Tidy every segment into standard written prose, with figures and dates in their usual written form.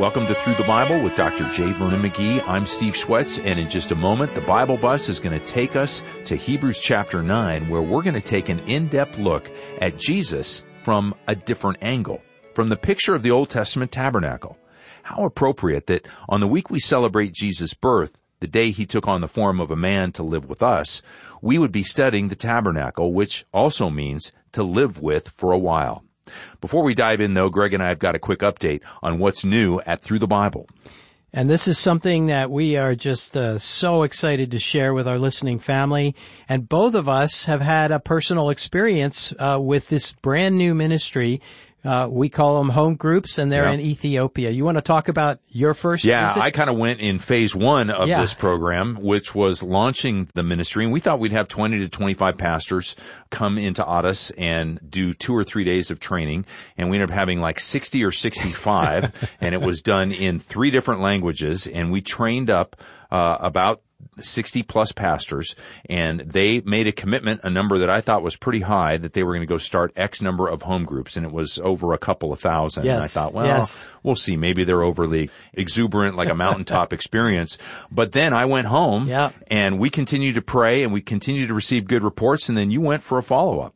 Welcome to Through the Bible with Dr. J. Vernon McGee. I'm Steve Schwetz, and in just a moment, the Bible Bus is going to take us to Hebrews chapter 9, where we're going to take an in-depth look at Jesus from a different angle, from the picture of the Old Testament tabernacle. How appropriate that on the week we celebrate Jesus' birth, the day he took on the form of a man to live with us, we would be studying the tabernacle, which also means to live with for a while. Before we dive in, though, Greg and I have got a quick update on what's new at Through the Bible. And this is something that we are just so excited to share with our listening family. And both of us have had a personal experience with this brand new ministry. We call them home groups, and they're in Ethiopia. You want to talk about your first visit? I kind of went in phase one of this program, which was launching the ministry. And we thought we'd have 20 to 25 pastors come into Addis and do 2 or 3 days of training. And we ended up having like 60 or 65, and it was done in 3 different languages. And we trained up about 60 plus pastors, and they made a commitment, a number that I thought was pretty high, that they were going to go start X number of home groups, and it was over a couple of thousand. Yes. And I thought, we'll see. Maybe they're overly exuberant, like a mountaintop experience. But then I went home, and we continued to pray, and we continued to receive good reports, and then you went for a follow-up.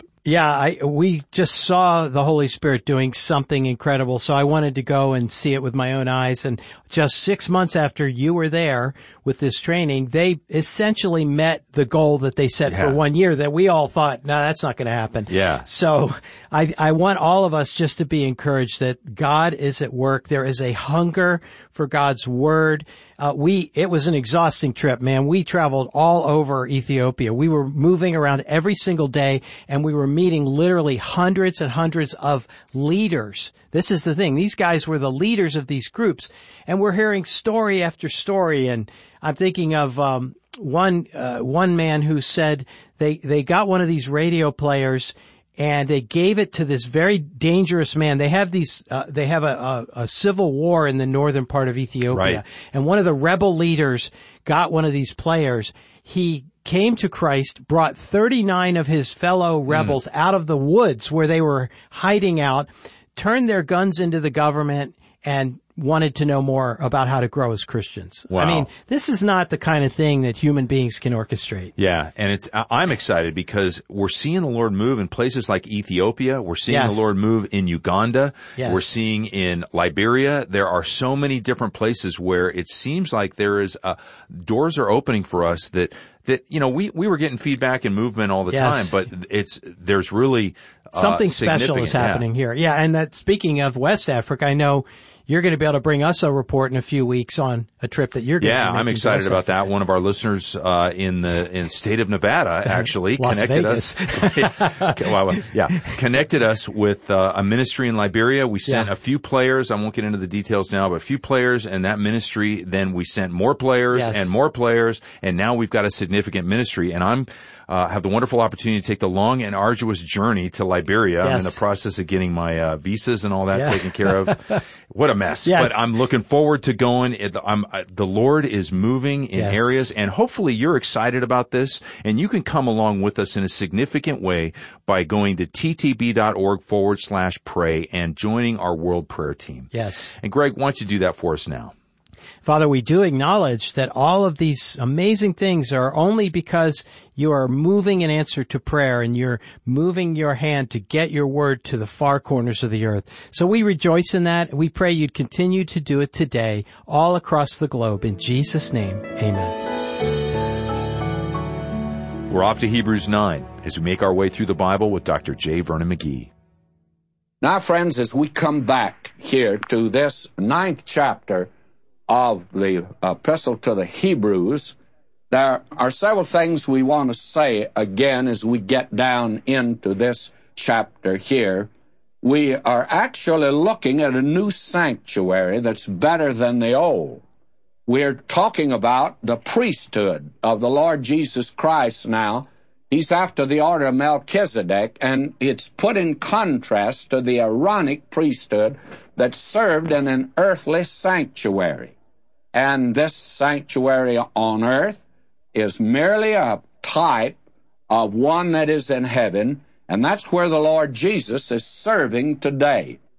We just saw the Holy Spirit doing something incredible, so I wanted to go and see it with my own eyes. And just 6 months after you were there with this training, they essentially met the goal that they set for 1 year that we all thought, no, that's not going to happen. So I want all of us just to be encouraged that God is at work. There is a hunger for God's Word. It was an exhausting trip, man. We traveled all over Ethiopia. We were moving around every single day, and we were meeting literally hundreds and hundreds of leaders. This is the thing. These guys were the leaders of these groups, and we're hearing story after story. And I'm thinking of one man who said they got one of these radio players, and they gave it to this very dangerous man. They have a civil war in the northern part of Ethiopia. And one of the rebel leaders got one of these players. He came to Christ, brought 39 of his fellow rebels out of the woods where they were hiding out, turned their guns into the government, and wanted to know more about how to grow as Christians. Wow. I mean, this is not the kind of thing that human beings can orchestrate. Yeah, and I'm excited because we're seeing the Lord move in places like Ethiopia. We're seeing the Lord move in Uganda. We're seeing in Liberia. There are so many different places where it seems like there is doors are opening for us that we were getting feedback and movement all the time, but there's really something special is happening here. Yeah, and that speaking of West Africa, I know you're going to be able to bring us a report in a few weeks on a trip that you're going to be making. I'm excited about that. One of our listeners in the state of Nevada actually connected us. Connected us with a ministry in Liberia. We sent a few players. I won't get into the details now, but a few players, and that ministry. Then we sent more players and more players, and now we've got a significant ministry. And I'm have the wonderful opportunity to take the long and arduous journey to Liberia. I'm in the process of getting my visas and all that taken care of. What a mess. But I'm looking forward to going. The Lord is moving in areas, and hopefully you're excited about this, and you can come along with us in a significant way by going to ttb.org/pray and joining our World Prayer Team. And Greg, why don't you do that for us now? Father, we do acknowledge that all of these amazing things are only because you are moving in answer to prayer, and you're moving your hand to get your word to the far corners of the earth. So we rejoice in that. We pray you'd continue to do it today all across the globe. In Jesus' name, amen. We're off to Hebrews 9 as we make our way through the Bible with Dr. J. Vernon McGee. Now, friends, as we come back here to this 9th chapter of the epistle to the Hebrews, there are several things we want to say again as we get down into this chapter here. We are actually looking at a new sanctuary that's better than the old. We're talking about the priesthood of the Lord Jesus Christ now. He's after the order of Melchizedek, and it's put in contrast to the Aaronic priesthood that served in an earthly sanctuary. And this sanctuary on earth is merely a type of one that is in heaven, and that's where the Lord Jesus is serving today.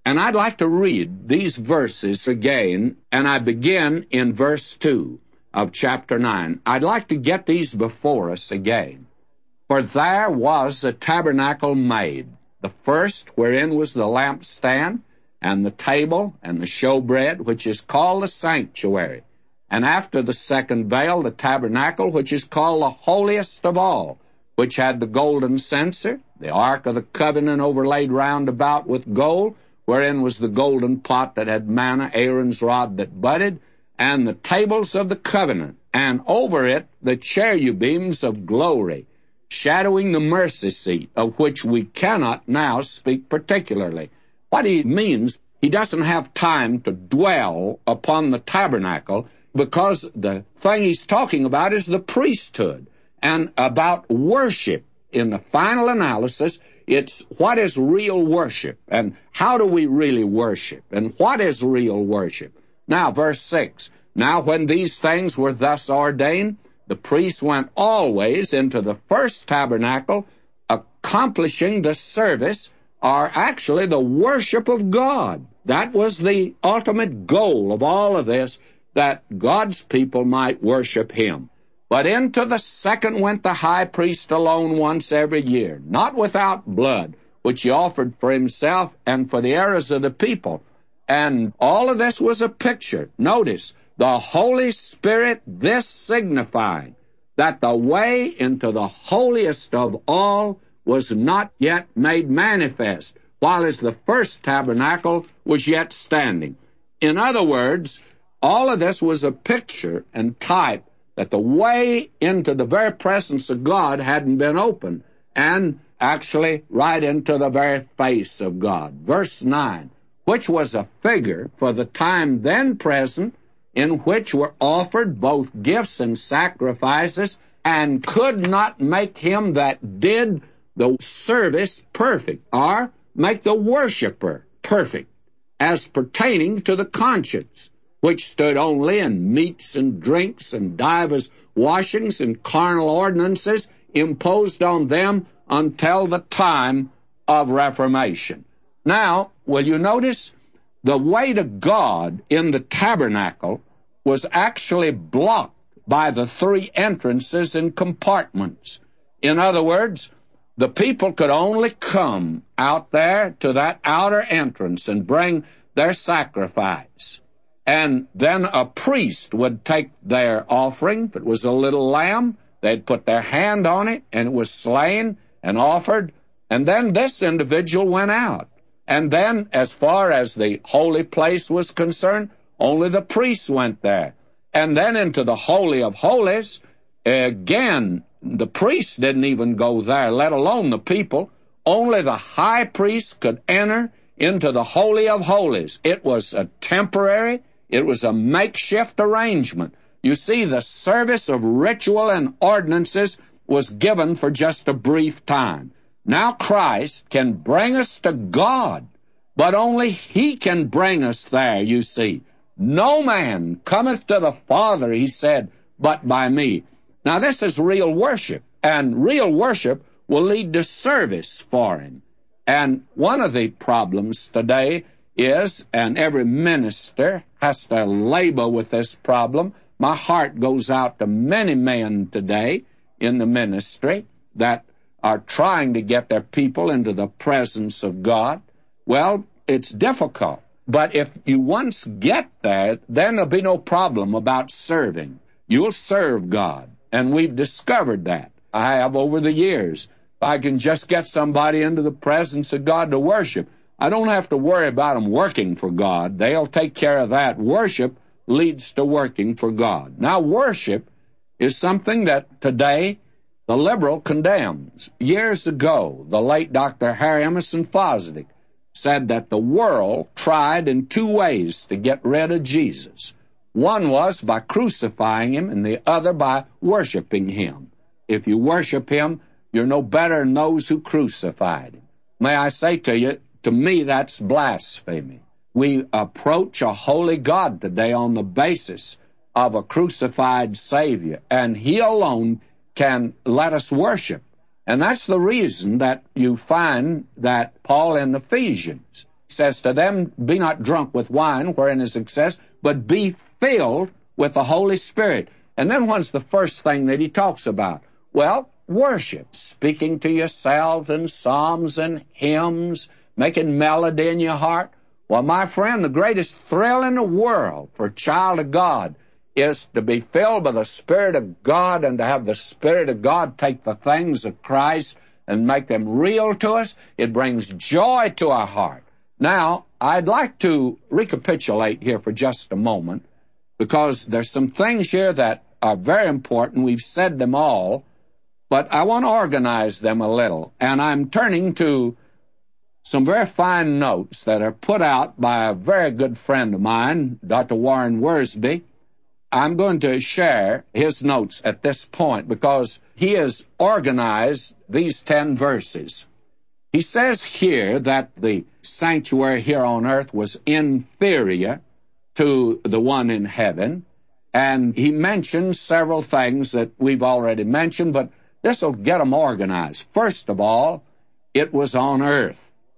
And I'd like to read these verses again, and I begin in verse 2 of chapter 9. I'd like to get these before us again. For there was a tabernacle made, the first wherein was the lampstand, and the table, and the showbread, which is called the sanctuary. And after the second veil, the tabernacle, which is called the holiest of all, which had the golden censer, the ark of the covenant overlaid round about with gold, wherein was the golden pot that had manna, Aaron's rod that budded, and the tables of the covenant, and over it the cherubims of glory, shadowing the mercy seat, of which we cannot now speak particularly. What he means, he doesn't have time to dwell upon the tabernacle, because the thing he's talking about is the priesthood, and about worship. In the final analysis, it's what is real worship, and how do we really worship, and what is real worship. Now, verse 6, Now when these things were thus ordained, the priest went always into the first tabernacle, accomplishing the service, or actually the worship of God. That was the ultimate goal of all of this, that God's people might worship him. But into the second went the high priest alone once every year, not without blood, which he offered for himself and for the errors of the people. And all of this was a picture. Notice, the Holy Spirit, this signifying that the way into the holiest of all was not yet made manifest, while as the first tabernacle was yet standing. In other words, all of this was a picture and type that the way into the very presence of God hadn't been opened, and actually right into the very face of God. Verse 9, which was a figure for the time then present, in which were offered both gifts and sacrifices, and could not make him that did the service perfect, or make the worshiper perfect, as pertaining to the conscience, which stood only in meats and drinks and divers washings and carnal ordinances imposed on them until the time of Reformation. Now, will you notice the way to God in the tabernacle was actually blocked by the three entrances and compartments. In other words, the people could only come out there to that outer entrance and bring their sacrifice. And then a priest would take their offering. If it was a little lamb, they'd put their hand on it, and it was slain and offered. And then this individual went out. And then, as far as the holy place was concerned, only the priests went there. And then into the Holy of Holies, again, the priests didn't even go there, let alone the people. Only the high priest could enter into the Holy of Holies. It was a temporary, it was a makeshift arrangement. You see, the service of ritual and ordinances was given for just a brief time. Now Christ can bring us to God, but only he can bring us there, you see. No man cometh to the Father, he said, but by me. Now this is real worship, and real worship will lead to service for him. And one of the problems today is, and every minister has to labor with this problem, my heart goes out to many men today in the ministry that are trying to get their people into the presence of God. Well, it's difficult. But if you once get there, then there'll be no problem about serving. You'll serve God. And we've discovered that. I have over the years. If I can just get somebody into the presence of God to worship, I don't have to worry about them working for God. They'll take care of that. Worship leads to working for God. Now, worship is something that today the liberal condemns. Years ago, the late Dr. Harry Emerson Fosdick said that the world tried in two ways to get rid of Jesus. One was by crucifying him, and the other by worshiping him. If you worship him, you're no better than those who crucified him. May I say to you, to me, that's blasphemy. We approach a holy God today on the basis of a crucified Savior, and he alone can let us worship. And that's the reason that you find that Paul in Ephesians says to them, be not drunk with wine, wherein is excess, but be filled with the Holy Spirit. And then what's the first thing that he talks about? Well, worship, speaking to yourselves in psalms and hymns, making melody in your heart. Well, my friend, the greatest thrill in the world for a child of God is to be filled by the Spirit of God and to have the Spirit of God take the things of Christ and make them real to us. It brings joy to our heart. Now, I'd like to recapitulate here for just a moment, because there's some things here that are very important. We've said them all, but I want to organize them a little. And I'm turning to some very fine notes that are put out by a very good friend of mine, Dr. Warren Wiersbe. I'm going to share his notes at this point because he has organized these 10 verses. He says here that the sanctuary here on earth was inferior to the one in heaven, and he mentions several things that we've already mentioned, but this will get them organized. First of all, it was on earth,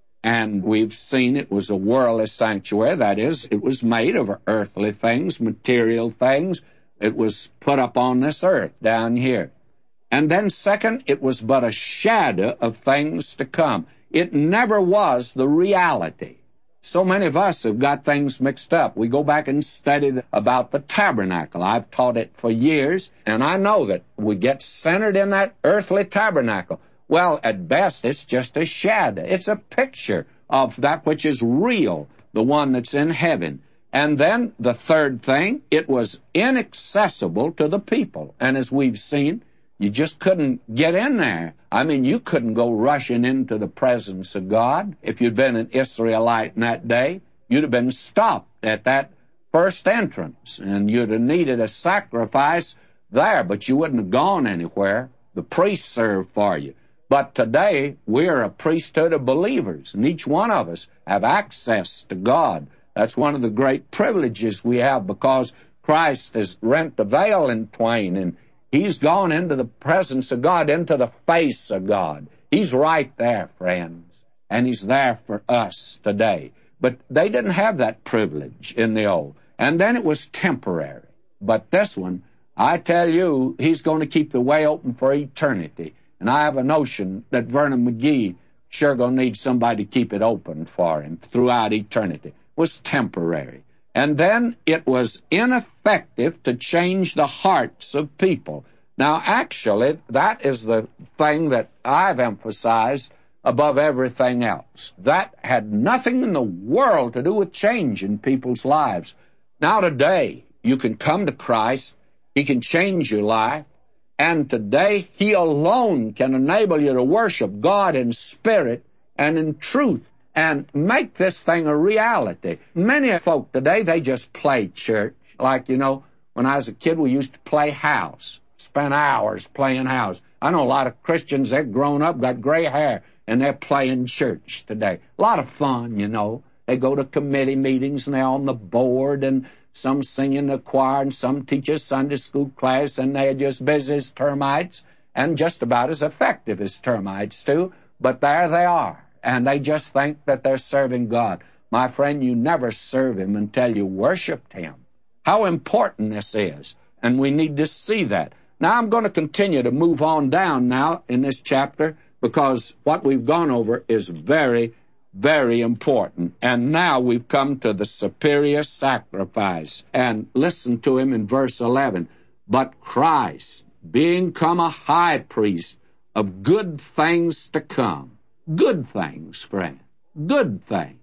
and we've seen it was a worldly sanctuary. That is, it was made of earthly things, material things. It was put up on this earth down here. And then second, it was but a shadow of things to come. It never was the reality. So many of us have got things mixed up. We go back and study about the tabernacle. I've taught it for years, and I know that we get centered in that earthly tabernacle. Well, at best, it's just a shadow. It's a picture of that which is real, the one that's in heaven. And then the third thing, it was inaccessible to the people. And as we've seen, you just couldn't get in there. I mean, you couldn't go rushing into the presence of God. If you'd been an Israelite in that day, you'd have been stopped at that first entrance, and you'd have needed a sacrifice there, but you wouldn't have gone anywhere. The priest served for you. But today, we're a priesthood of believers, and each one of us have access to God. That's one of the great privileges we have, because Christ has rent the veil in twain, and He's gone into the presence of God, into the face of God. He's right there, friends, and He's there for us today. But they didn't have that privilege in the old. And then it was temporary. But this one, I tell you, He's going to keep the way open for eternity. And I have a notion that Vernon McGee sure going to need somebody to keep it open for him throughout eternity. It was temporary. And then it was ineffective to change the hearts of people. Now, actually, that is the thing that I've emphasized above everything else. That had nothing in the world to do with changing people's lives. Now, today, you can come to Christ. He can change your life. And today, He alone can enable you to worship God in spirit and in truth, and make this thing a reality. Many folk today, they just play church. Like, you know, when I was a kid, we used to play house, spend hours playing house. I know a lot of Christians, they're grown up, got gray hair, and they're playing church today. A lot of fun, you know. They go to committee meetings, and they're on the board, and some sing in the choir, and some teach a Sunday school class, and they're just busy as termites, and just about as effective as termites, too. But there they are. And they just think that they're serving God. My friend, you never serve Him until you worshiped Him. How important this is, and we need to see that. Now, I'm going to continue to move on down now in this chapter, because what we've gone over is very, very important. And now we've come to the superior sacrifice. And listen to him in verse 11. But Christ, being come a high priest of good things to come. Good things, friend. Good things.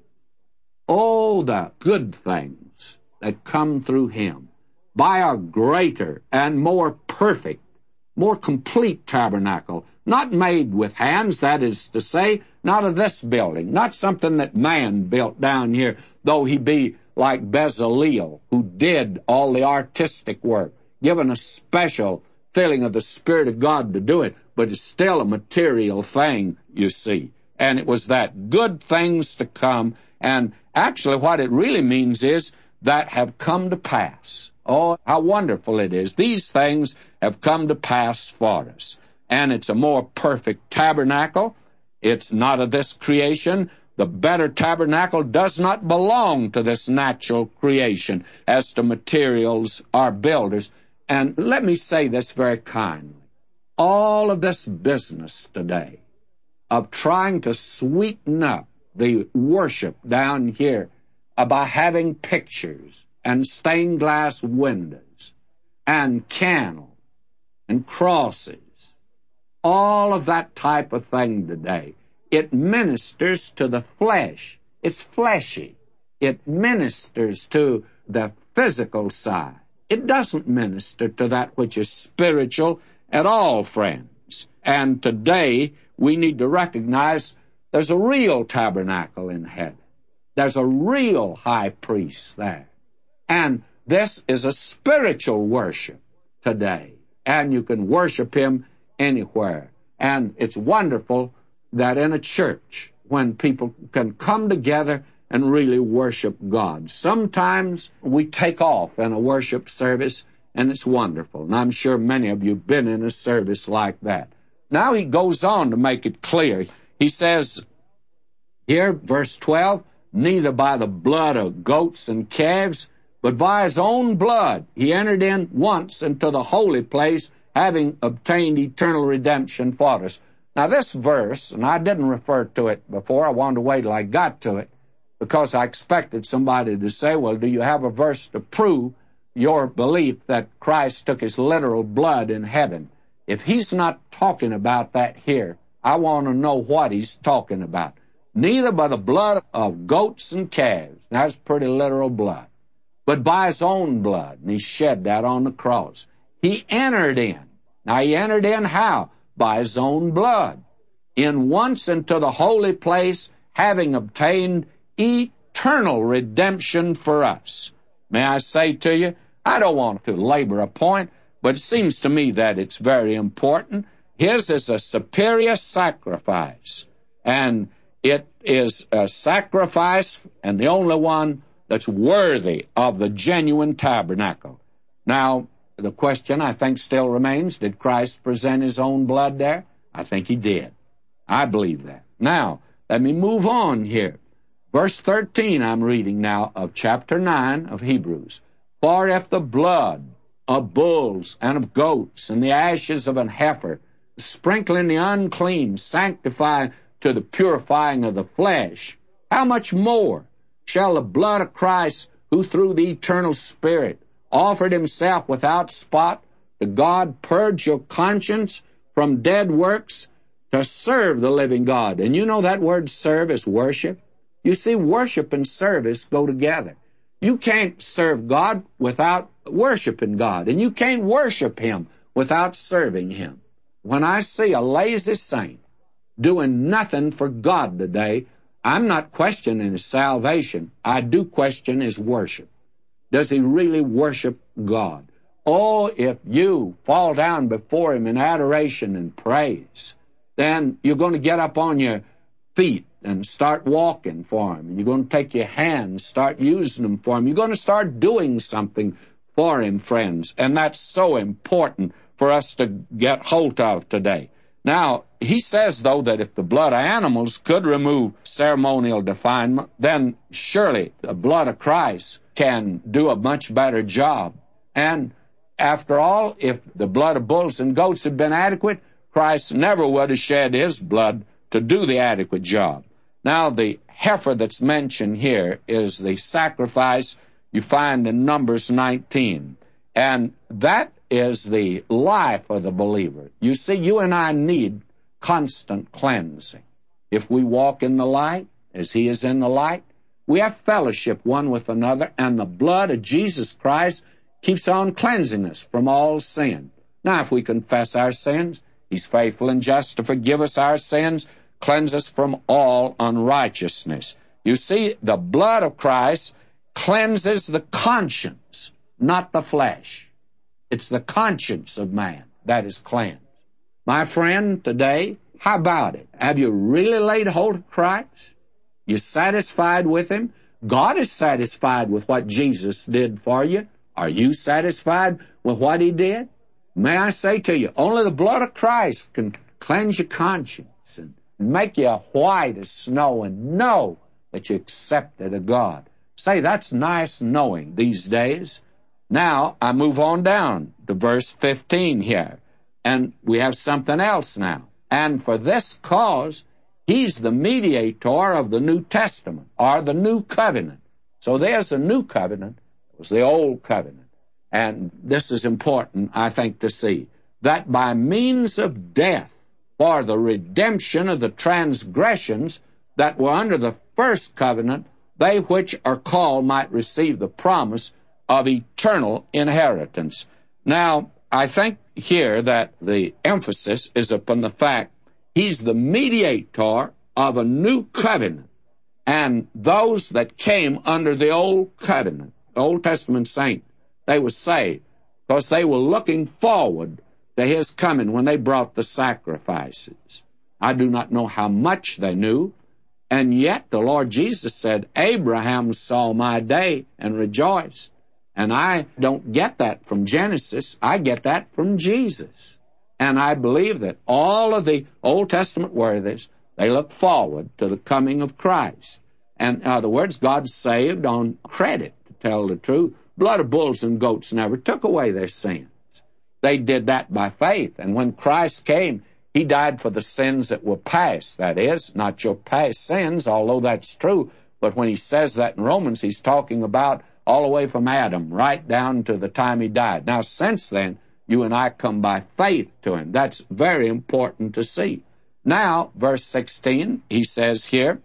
Oh, the good things that come through Him. By a greater and more perfect, more complete tabernacle, not made with hands, that is to say, not of this building, not something that man built down here, though he be like Bezaleel, who did all the artistic work, given a special filling of the Spirit of God to do it, but it's still a material thing, you see. And it was that good things to come, and actually what it really means is that have come to pass. Oh, how wonderful it is. These things have come to pass for us. And it's a more perfect tabernacle. It's not of this creation, the better tabernacle does not belong to this natural creation as to materials or builders. And let me say this very kindly. All of this business today of trying to sweeten up the worship down here by having pictures and stained glass windows and candles and crosses, all of that type of thing today, it ministers to the flesh. It's fleshy. It ministers to the physical side. It doesn't minister to that which is spiritual at all, friends. And today, we need to recognize there's a real tabernacle in heaven. There's a real high priest there. And this is a spiritual worship today. And you can worship him anywhere. And it's wonderful that in a church, when people can come together and really worship God. Sometimes we take off in a worship service, and it's wonderful. And I'm sure many of you have been in a service like that. Now he goes on to make it clear. He says here, verse 12, neither by the blood of goats and calves, but by his own blood he entered in once into the holy place, having obtained eternal redemption for us. Now this verse, and I didn't refer to it before, I wanted to wait till I got to it, because I expected somebody to say, well, do you have a verse to prove your belief that Christ took his literal blood in heaven? If he's not talking about that here, I want to know what he's talking about. Neither by the blood of goats and calves, that's pretty literal blood, but by his own blood, and he shed that on the cross. He entered in. Now he entered in how? By his own blood. In once into the holy place, having obtained eternal redemption for us. May I say to you, I don't want to labor a point, but it seems to me that it's very important. His is a superior sacrifice, and it is a sacrifice and the only one that's worthy of the genuine tabernacle. Now, the question, I think, still remains, did Christ present his own blood there? I think he did. I believe that. Now, let me move on here. Verse 13 I'm reading now of chapter 9 of Hebrews. For if the blood of bulls and of goats and the ashes of an heifer, sprinkling the unclean, sanctify to the purifying of the flesh, how much more shall the blood of Christ, who through the eternal Spirit offered himself without spot to God, purge your conscience from dead works to serve the living God? And you know that word serve is worship. You see, worship and service go together. You can't serve God without worshiping God, and you can't worship him without serving him. When I see a lazy saint doing nothing for God today, I'm not questioning his salvation. I do question his worship. Does he really worship God? Oh, if you fall down before him in adoration and praise, then you're going to get up on your feet and start walking for him. You're going to take your hands, start using them for him. You're going to start doing something for him, friends. And that's so important for us to get hold of today. Now, he says, though, that if the blood of animals could remove ceremonial defilement, then surely the blood of Christ can do a much better job. And after all, if the blood of bulls and goats had been adequate, Christ never would have shed his blood to do the adequate job. Now, the heifer that's mentioned here is the sacrifice you find in Numbers 19. And that is the life of the believer. You see, you and I need constant cleansing. If we walk in the light, as he is in the light, we have fellowship one with another, and the blood of Jesus Christ keeps on cleansing us from all sin. Now, if we confess our sins, he's faithful and just to forgive us our sins, cleanse us from all unrighteousness. You see, the blood of Christ cleanses the conscience, not the flesh. It's the conscience of man that is cleansed. My friend, today, how about it? Have you really laid hold of Christ? You satisfied with him? God is satisfied with what Jesus did for you. Are you satisfied with what he did? May I say to you, only the blood of Christ can cleanse your conscience and make you white as snow, and know that you accepted a God. Say, that's nice knowing these days. Now, I move on down to verse 15 here, and we have something else now. And for this cause, he's the mediator of the New Testament, or the New Covenant. So there's a New Covenant. It was the Old Covenant. And this is important, I think, to see, that by means of death, for the redemption of the transgressions that were under the first covenant, they which are called might receive the promise of eternal inheritance. Now, I think here that the emphasis is upon the fact he's the mediator of a new covenant. And those that came under the old covenant, Old Testament saints, they were saved because they were looking forward to his coming when they brought the sacrifices. I do not know how much they knew, and yet the Lord Jesus said, Abraham saw my day and rejoiced. And I don't get that from Genesis. I get that from Jesus. And I believe that all of the Old Testament worthies, they look forward to the coming of Christ. And in other words, God saved on credit, to tell the truth. Blood of bulls and goats never took away their sins. They did that by faith. And when Christ came, he died for the sins that were past. That is, not your past sins, although that's true. But when he says that in Romans, he's talking about all the way from Adam, right down to the time he died. Now, since then, you and I come by faith to him. That's very important to see. Now, verse 16, he says here,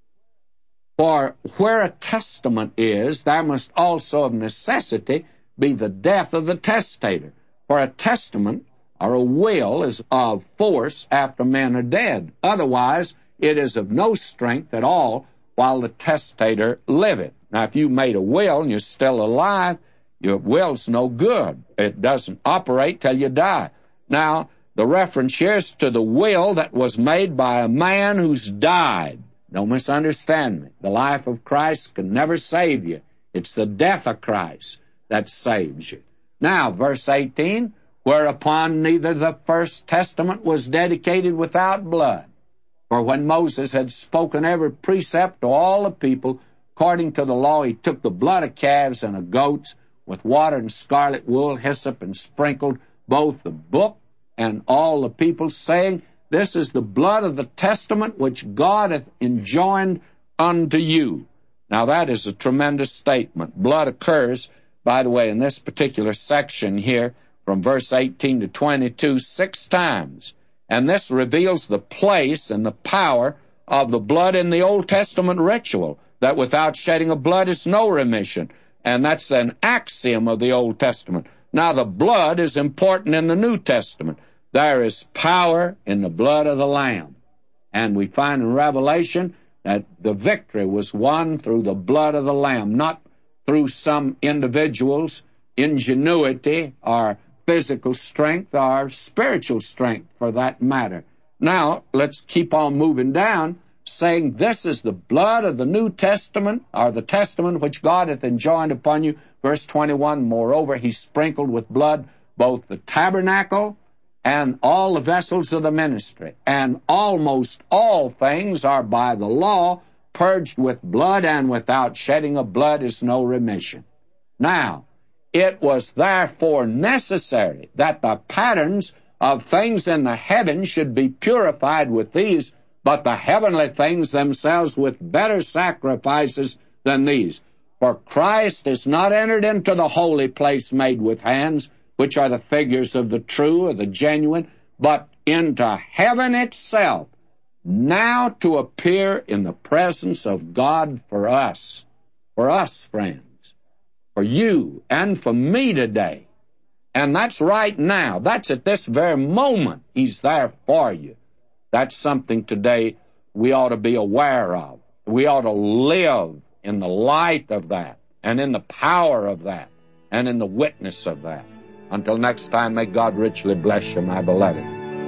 for where a testament is, there must also of necessity be the death of the testator. For a testament, or a will, is of force after men are dead. Otherwise, it is of no strength at all while the testator liveth. Now, if you made a will and you're still alive, your will's no good. It doesn't operate till you die. Now, the reference here is to the will that was made by a man who's died. Don't misunderstand me. The life of Christ can never save you. It's the death of Christ that saves you. Now, verse 18, whereupon neither the first testament was dedicated without blood. For when Moses had spoken every precept to all the people, according to the law, he took the blood of calves and of goats with water and scarlet wool, hyssop, and sprinkled both the book and all the people, saying, this is the blood of the testament which God hath enjoined unto you. Now that is a tremendous statement. Blood occurs, by the way, in this particular section here, from verse 18 to 22, 6 times. And this reveals the place and the power of the blood in the Old Testament ritual, that without shedding of blood is no remission. And that's an axiom of the Old Testament. Now, the blood is important in the New Testament. There is power in the blood of the Lamb. And we find in Revelation that the victory was won through the blood of the Lamb, not through some individual's ingenuity or physical strength or spiritual strength, for that matter. Now, let's keep on moving down, saying this is the blood of the New Testament, or the testament which God hath enjoined upon you. Verse 21, moreover, he sprinkled with blood both the tabernacle and all the vessels of the ministry. And almost all things are by the law purged with blood, and without shedding of blood is no remission. Now, it was therefore necessary that the patterns of things in the heavens should be purified with these, but the heavenly things themselves with better sacrifices than these. For Christ is not entered into the holy place made with hands, which are the figures of the true or the genuine, but into heaven itself, now to appear in the presence of God for us, friends, for you and for me today. And that's right now. That's at this very moment. He's there for you. That's something today we ought to be aware of. We ought to live in the light of that, and in the power of that, and in the witness of that. Until next time, may God richly bless you, my beloved.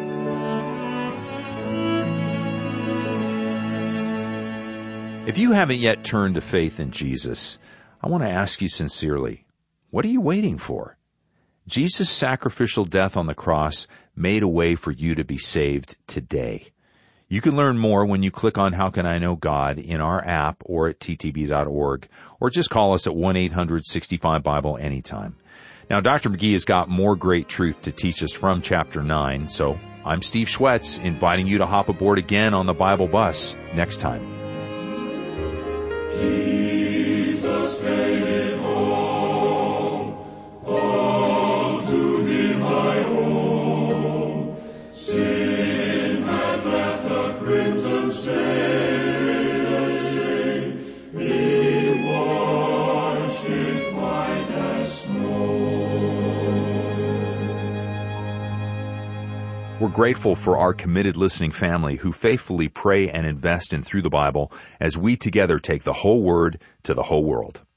If you haven't yet turned to faith in Jesus, I want to ask you sincerely, what are you waiting for? Jesus' sacrificial death on the cross made a way for you to be saved today. You can learn more when you click on How Can I Know God in our app or at ttb.org, or just call us at 1-800-65-BIBLE anytime. Now, Dr. McGee has got more great truth to teach us from chapter 9, so I'm Steve Schwetz, inviting you to hop aboard again on the Bible bus next time. Jesus made it all to Him I owe. Sin had left a crimson stain, He washed it white as snow. We're grateful for our committed listening family who faithfully pray and invest in Through the Bible as we together take the whole Word to the whole world.